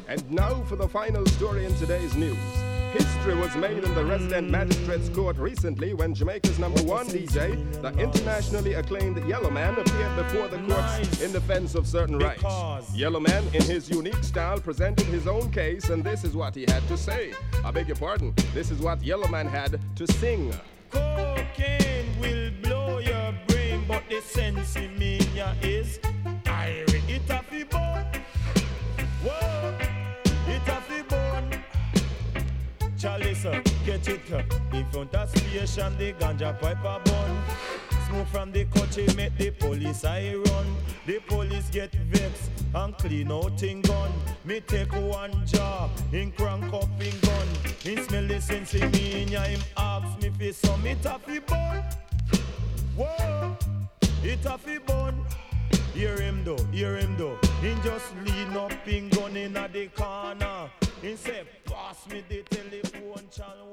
And now for the final story in today's news. History was made in the resident magistrate's court recently when Jamaica's #1 DJ, the internationally acclaimed Yellowman, appeared before the courts in defense of certain rights. Yellowman, in his unique style, presented his own case, and this is what he had to say. I beg your pardon, this is what Yellowman had to sing. Cocaine will blow your brain, but the sense in me is I it a fi bone. Whoa, it a fi bone. Charlie, sir, get it up. In front of station, the ganja pipe a bun. Smoke from the country, make the police I run. The police get vexed and clean out in gun. Me take one jar, in crank up in gun. He smell the sense in me, in ya him ask me fi some it a fi bun. Whoa, it a fi bun. Hear him though. He just lean up in gun in the corner. He say, pass me the telephone channel.